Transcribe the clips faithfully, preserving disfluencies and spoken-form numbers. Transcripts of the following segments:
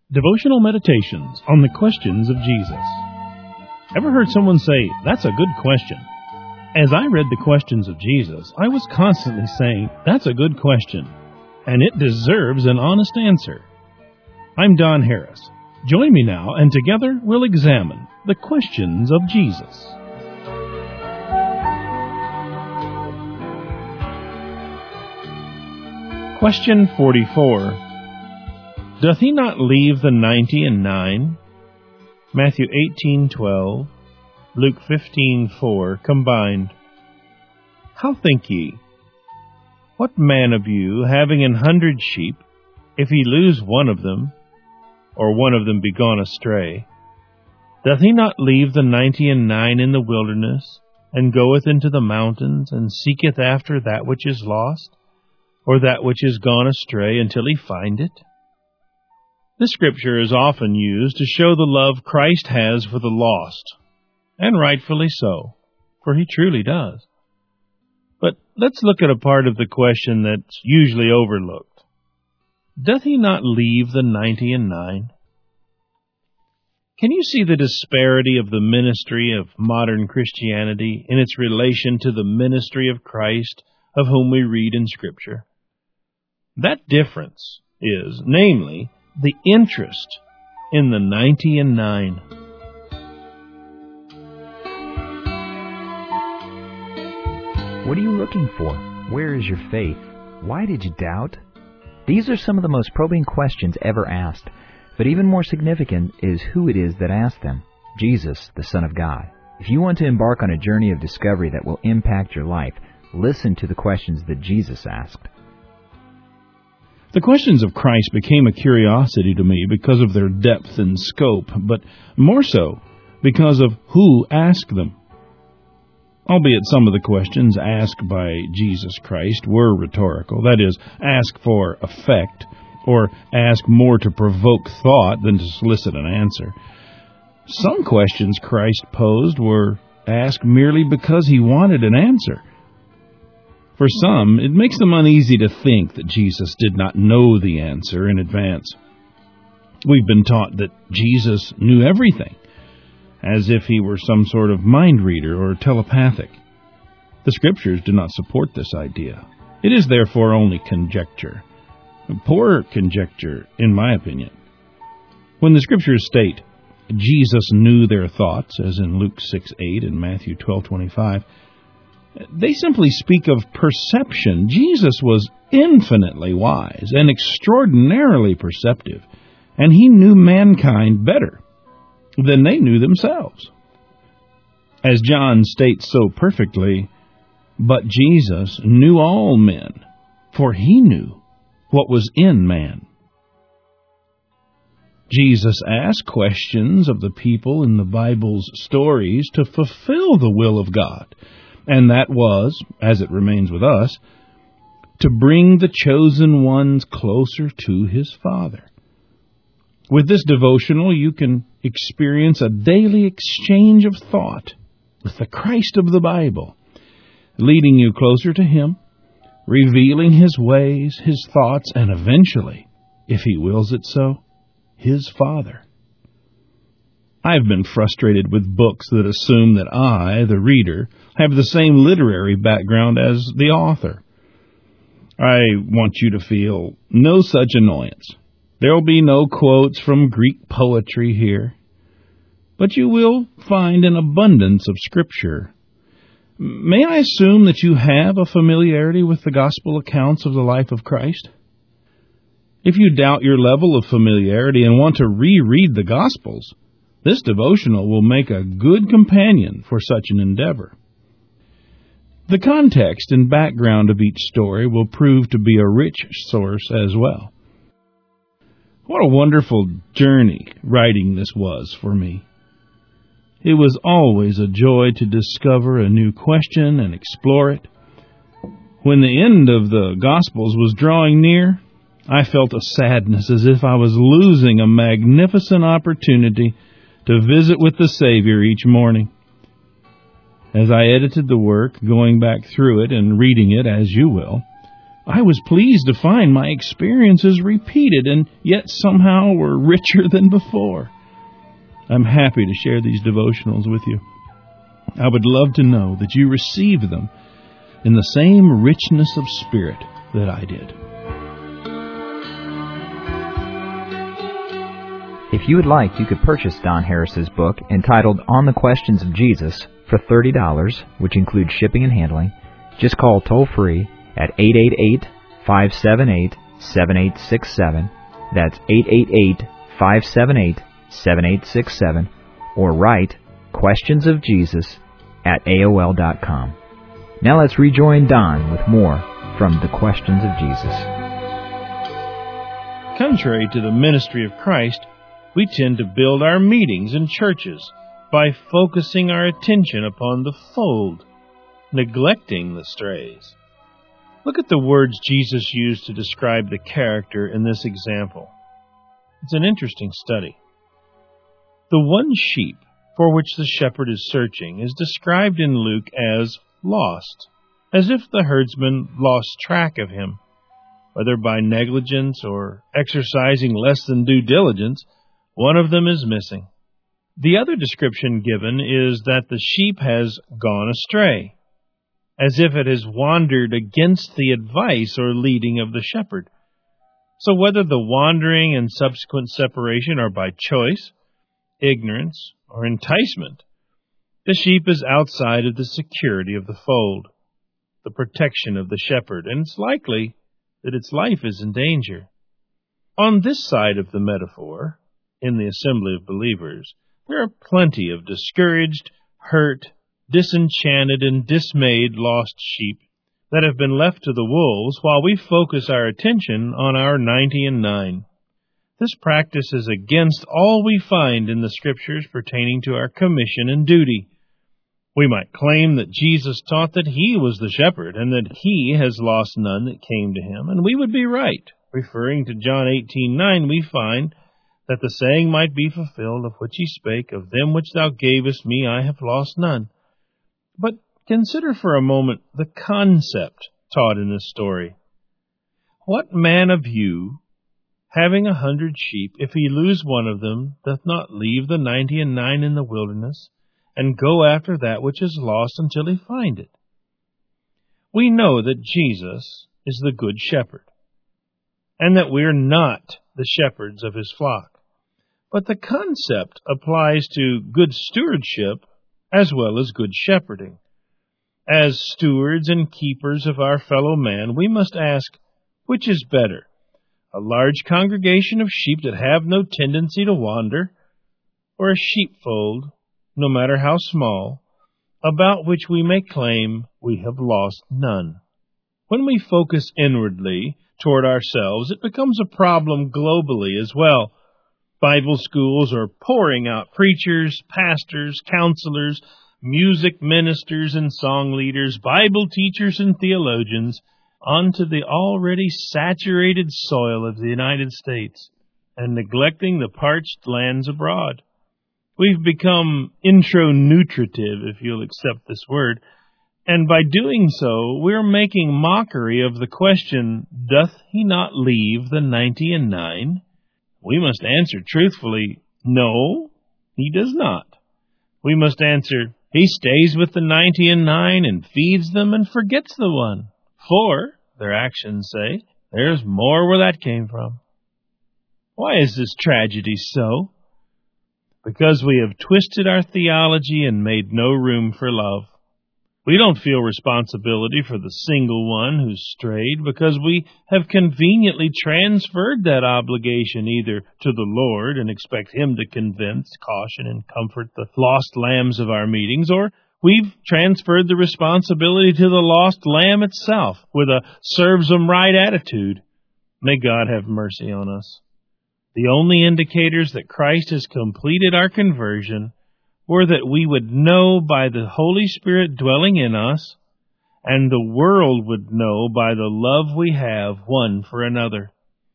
Devotional Meditations on the Questions of Jesus. Ever heard someone say, "That's a good question"? As I read the questions of Jesus, I was constantly saying, "That's a good question, and it deserves an honest answer." I'm Don Harris. Join me now, and together we'll examine the questions of Jesus. Question forty-four. Doth he not leave the ninety and nine? Matthew eighteen twelve, Luke fifteen four, combined. How think ye? What man of you, having an hundred sheep, if he lose one of them, or one of them be gone astray, doth he not leave the ninety and nine in the wilderness, and goeth into the mountains, and seeketh after that which is lost, or that which is gone astray, until he find it? This scripture is often used to show the love Christ has for the lost, and rightfully so, for he truly does. But let's look at a part of the question that's usually overlooked. Doth he not leave the ninety and nine? Can you see the disparity of the ministry of modern Christianity in its relation to the ministry of Christ of whom we read in Scripture? That difference is, namely, the interest in the ninety and nine. What are you looking for? Where is your faith? Why did you doubt? These are some of the most probing questions ever asked, but even more significant is who it is that asked them: Jesus, the Son of God. If you want to embark on a journey of discovery that will impact your life, listen to the questions that Jesus asked. The questions of Christ became a curiosity to me because of their depth and scope, but more so because of who asked them. Albeit some of the questions asked by Jesus Christ were rhetorical, that is, ask for effect, or ask more to provoke thought than to solicit an answer. Some questions Christ posed were asked merely because he wanted an answer. For some, it makes them uneasy to think that Jesus did not know the answer in advance. We've been taught that Jesus knew everything, as if he were some sort of mind reader or telepathic. The Scriptures do not support this idea. It is therefore only conjecture. Poor conjecture, in my opinion. When the Scriptures state, Jesus knew their thoughts, as in Luke six eight and Matthew twelve twenty-five, they simply speak of perception. Jesus was infinitely wise and extraordinarily perceptive, and he knew mankind better than they knew themselves. As John states so perfectly, but Jesus knew all men, for he knew what was in man. Jesus asked questions of the people in the Bible's stories to fulfill the will of God, and that was, as it remains with us, to bring the chosen ones closer to his Father. With this devotional, you can experience a daily exchange of thought with the Christ of the Bible, leading you closer to him, revealing his ways, his thoughts, and eventually, if he wills it so, his Father. I've been frustrated with books that assume that I, the reader, have the same literary background as the author. I want you to feel no such annoyance. There will be no quotes from Greek poetry here, but you will find an abundance of Scripture. May I assume that you have a familiarity with the gospel accounts of the life of Christ? If you doubt your level of familiarity and want to reread the Gospels, this devotional will make a good companion for such an endeavor. The context and background of each story will prove to be a rich source as well. What a wonderful journey writing this was for me. It was always a joy to discover a new question and explore it. When the end of the Gospels was drawing near, I felt a sadness as if I was losing a magnificent opportunity to visit with the Savior each morning. As I edited the work, going back through it and reading it as you will, I was pleased to find my experiences repeated and yet somehow were richer than before. I'm happy to share these devotionals with you. I would love to know that you receive them in the same richness of spirit that I did. If you would like, you could purchase Don Harris's book entitled On the Questions of Jesus for thirty dollars, which includes shipping and handling. Just call toll-free at eight eight eight, five seven eight, seven eight six seven. That's eight eight eight, five seven eight, seven eight six seven. Or write Questions of Jesus at A O L dot com. Now let's rejoin Don with more from the Questions of Jesus. Contrary to the ministry of Christ, we tend to build our meetings in churches by focusing our attention upon the fold, neglecting the strays. Look at the words Jesus used to describe the character in this example. It's an interesting study. The one sheep for which the shepherd is searching is described in Luke as lost, as if the herdsman lost track of him. Whether by negligence or exercising less than due diligence, one of them is missing. The other description given is that the sheep has gone astray, as if it has wandered against the advice or leading of the shepherd. So whether the wandering and subsequent separation are by choice, ignorance, or enticement, the sheep is outside of the security of the fold, the protection of the shepherd, and it's likely that its life is in danger. On this side of the metaphor, in the assembly of believers, there are plenty of discouraged, hurt, disenchanted, and dismayed lost sheep that have been left to the wolves while we focus our attention on our ninety and nine. This practice is against all we find in the Scriptures pertaining to our commission and duty. We might claim that Jesus taught that He was the shepherd and that He has lost none that came to Him, and we would be right. Referring to John eighteen nine, we find that the saying might be fulfilled of which He spake, Of them which Thou gavest me I have lost none. But consider for a moment the concept taught in this story. What man of you, having a hundred sheep, if he lose one of them, doth not leave the ninety and nine in the wilderness, and go after that which is lost until he find it? We know that Jesus is the good shepherd, and that we are not the shepherds of His flock. But the concept applies to good stewardship as well as good shepherding. As stewards and keepers of our fellow man, we must ask, which is better, a large congregation of sheep that have no tendency to wander, or a sheepfold, no matter how small, about which we may claim we have lost none? When we focus inwardly toward ourselves, it becomes a problem globally as well. Bible schools are pouring out preachers, pastors, counselors, music ministers and song leaders, Bible teachers and theologians onto the already saturated soil of the United States and neglecting the parched lands abroad. We've become intronutritive, if you'll accept this word, and by doing so, we're making mockery of the question, doth He not leave the ninety and nine? We must answer truthfully, no, He does not. We must answer, He stays with the ninety and nine and feeds them and forgets the one. For, their actions say, there's more where that came from. Why is this tragedy so? Because we have twisted our theology and made no room for love. We don't feel responsibility for the single one who's strayed because we have conveniently transferred that obligation either to the Lord and expect Him to convince, caution, and comfort the lost lambs of our meetings, or we've transferred the responsibility to the lost lamb itself with a serves 'em right attitude. May God have mercy on us. The only indicators that Christ has completed our conversion were that we would know by the Holy Spirit dwelling in us, and the world would know by the love we have one for another.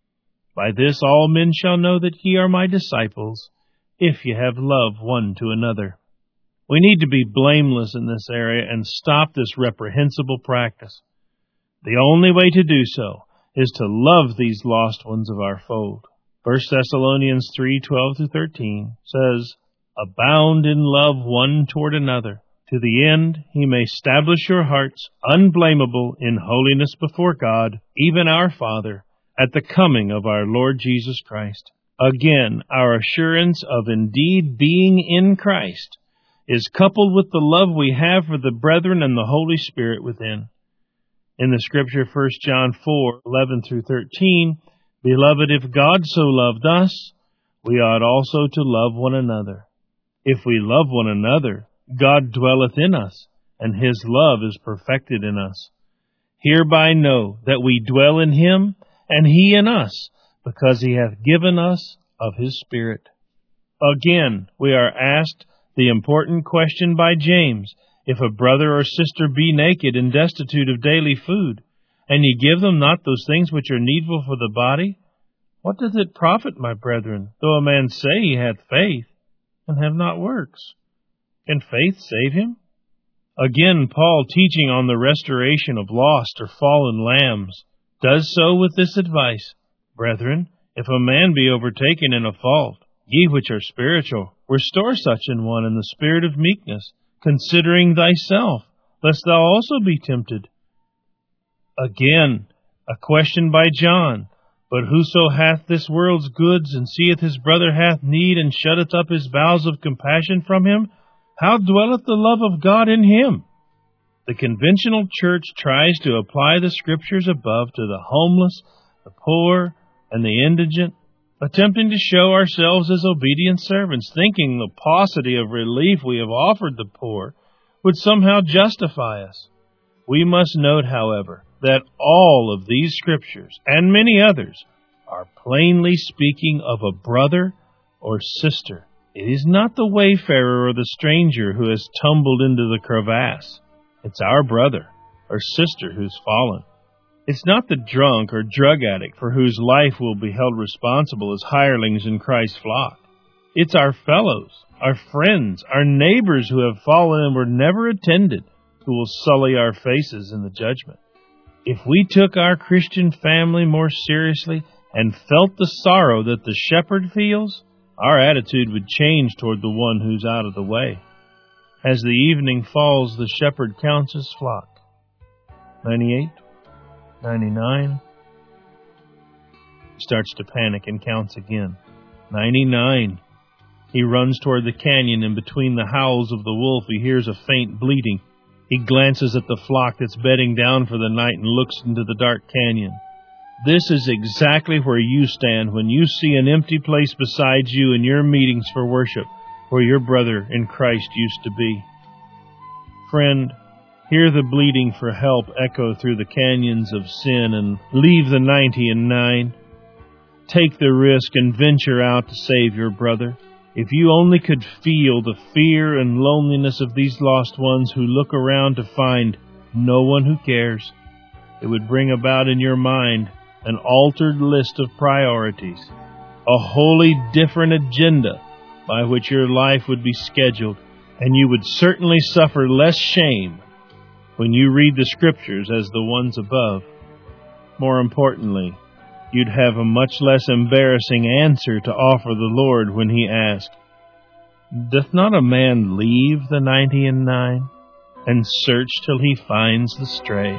By this all men shall know that ye are my disciples, if ye have love one to another. We need to be blameless in this area and stop this reprehensible practice. The only way to do so is to love these lost ones of our fold. First Thessalonians three twelve through thirteen says, "Abound in love one toward another, to the end he may establish your hearts unblameable in holiness before God, even our Father, at the coming of our Lord Jesus Christ." Again, our assurance of indeed being in Christ is coupled with the love we have for the brethren and the Holy Spirit within. In the scripture, First John four eleven through thirteen, "Beloved, if God so loved us, we ought also to love one another. If we love one another, God dwelleth in us, and his love is perfected in us. Hereby know that we dwell in him, and he in us, because he hath given us of his Spirit." Again, we are asked the important question by James, "If a brother or sister be naked and destitute of daily food, and ye give them not those things which are needful for the body, what doth it profit, my brethren, though a man say he hath faith, and have not works? Can faith save him?" Again, Paul, teaching on the restoration of lost or fallen lambs, does so with this advice, "Brethren, if a man be overtaken in a fault, ye which are spiritual, restore such an one in the spirit of meekness, considering thyself, lest thou also be tempted." Again, a question by John, "But whoso hath this world's goods, and seeth his brother hath need, and shutteth up his bowels of compassion from him, how dwelleth the love of God in him?" The conventional church tries to apply the scriptures above to the homeless, the poor, and the indigent, attempting to show ourselves as obedient servants, thinking the paucity of relief we have offered the poor would somehow justify us. We must note, however, that all of these scriptures, and many others, are plainly speaking of a brother or sister. It is not the wayfarer or the stranger who has tumbled into the crevasse. It's our brother or sister who's fallen. It's not the drunk or drug addict for whose life will be held responsible as hirelings in Christ's flock. It's our fellows, our friends, our neighbors who have fallen and were never attended, who will sully our faces in the judgment. If we took our Christian family more seriously and felt the sorrow that the shepherd feels, our attitude would change toward the one who's out of the way. As the evening falls, the shepherd counts his flock. ninety-eight, ninety-nine. He starts to panic and counts again. ninety-nine. He runs toward the canyon, and between the howls of the wolf he hears a faint bleating. He glances at the flock that's bedding down for the night and looks into the dark canyon. This is exactly where you stand when you see an empty place beside you in your meetings for worship, where your brother in Christ used to be. Friend, hear the bleating for help echo through the canyons of sin, and leave the ninety and nine. Take the risk and venture out to save your brother. If you only could feel the fear and loneliness of these lost ones who look around to find no one who cares, it would bring about in your mind an altered list of priorities, a wholly different agenda by which your life would be scheduled, and you would certainly suffer less shame when you read the Scriptures as the ones above. More importantly, you'd have a much less embarrassing answer to offer the Lord when He asks, "Doth not a man leave the ninety and nine, and search till he finds the stray?"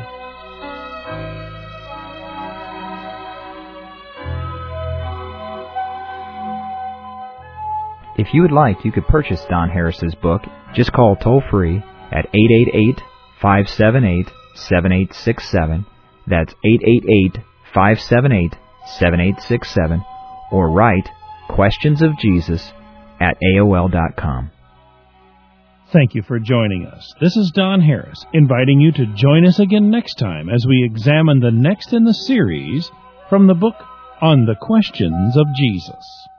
If you would like, you could purchase Don Harris's book. Just call toll-free at eight eight eight, five seven eight, seven eight six seven. That's eight eight eight, five seven eight, seven eight six seven, or write Questions of Jesus at A O L dot com. Thank you for joining us. This is Don Harris, inviting you to join us again next time as we examine the next in the series from the book On the Questions of Jesus.